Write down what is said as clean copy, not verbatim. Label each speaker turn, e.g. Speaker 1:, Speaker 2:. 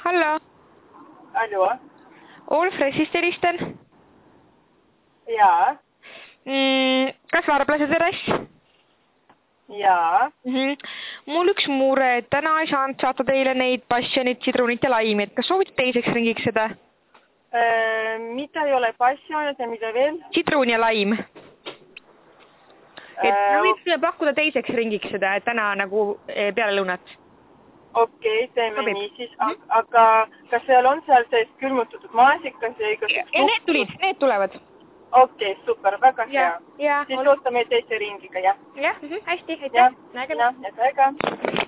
Speaker 1: Hallo.
Speaker 2: Hallo.
Speaker 1: Ulf Ressist helistan.
Speaker 2: Jaa.
Speaker 1: Kas Varblase teres?
Speaker 2: Jaa.
Speaker 1: Mul üks mure, et täna ei saanud saata teile neid passionit, sidrunit ja laimi, et kas soovite teiseks ringiks seda?
Speaker 2: Mida ei ole passionit ja mida veel?
Speaker 1: Sidrun ja laim. Et võite pakkuda teiseks ringiks seda, et täna nagu peale lõunat.
Speaker 2: Okei, teeme nii siis. Aga kas seal on seal sees külmutatud maasikas ja igasugused?
Speaker 1: Need tulevad.
Speaker 2: Okei, super, väga hea.
Speaker 1: Ja,
Speaker 2: siis ootame teise ringiga, jah?
Speaker 1: Jah, hästi, aitäh.
Speaker 2: Jah, nägemist.